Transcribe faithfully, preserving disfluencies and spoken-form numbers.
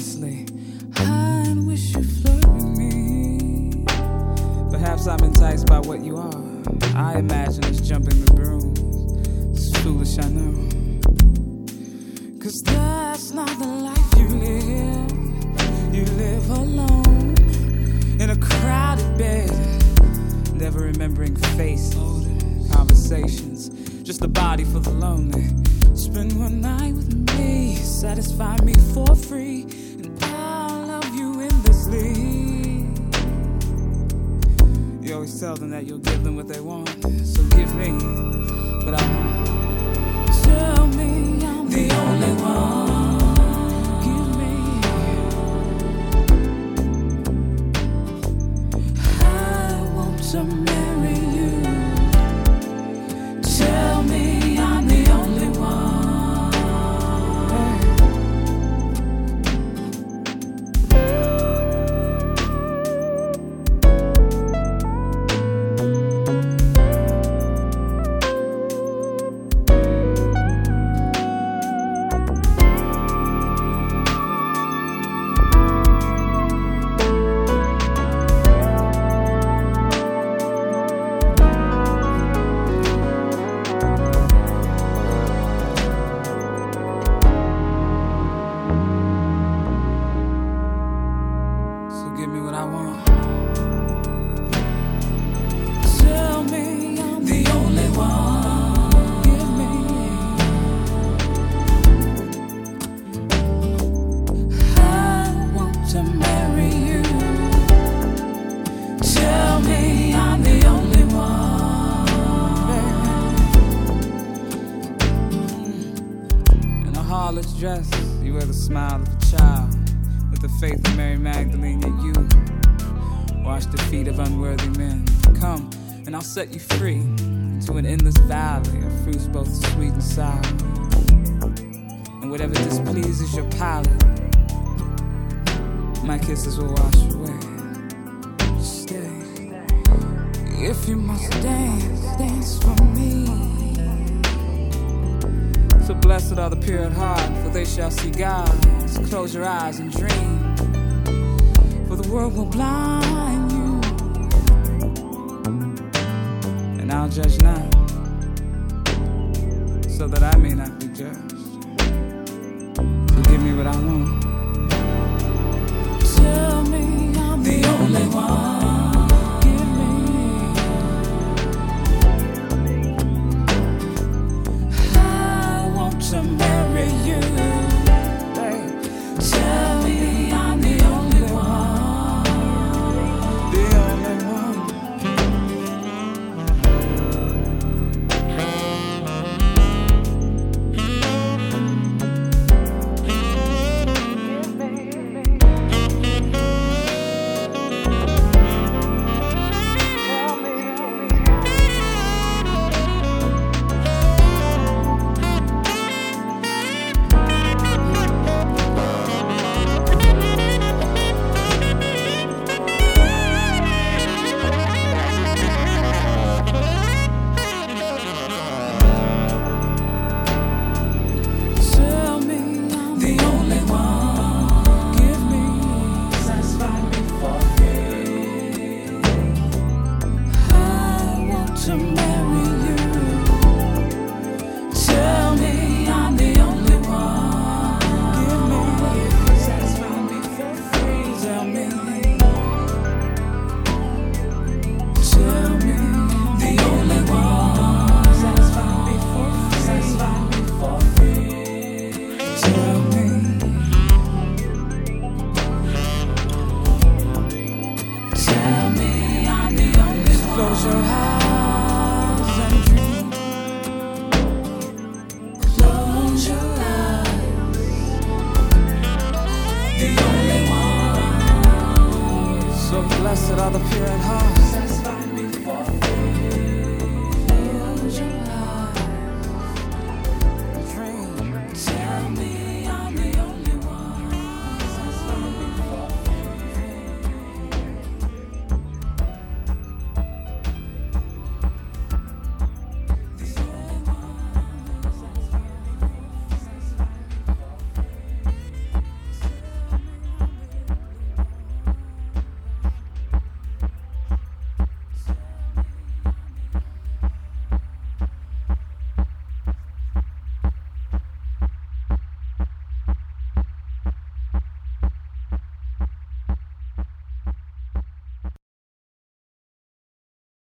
endlessly. I wish you flirt with me. Perhaps I'm enticed by what you are. I imagine us jumping the brooms. It's foolish, I know. Cause that's not the life you live. You live alone in a crowded bed, never remembering face, conversations, just a body for the lonely. Spend one night with me, satisfy me for free, and I'll love you endlessly. You always tell them that you'll give them what they want, so give me what I want. Tell me I'm the only one. Give me. I want to marry you. Tell me I'm the only one. Give me what I want. Tell me I'm the only one. Give me. I want to marry you. Tell me I'm the only one. In a harlot's dress, you wear the smile of a child, with the faith of Mary Magdalene, yet you wash the feet of unworthy men. Come, and I'll set you free into an endless valley of fruits both sweet and sour. And whatever displeases your palate, my kisses will wash away. Stay. If you must dance, dance for me. So blessed are the pure at heart, for they shall see God. So close your eyes and dream, for the world will blind you, and I'll judge not, so that I may not be judged. So give me what I want. Tell me I'm the only one. Give me. I want to marry you. Tell me I'm the only one. The only one. Close your eyes and dream. Close your eyes. The only one. So blessed are the pure at heart.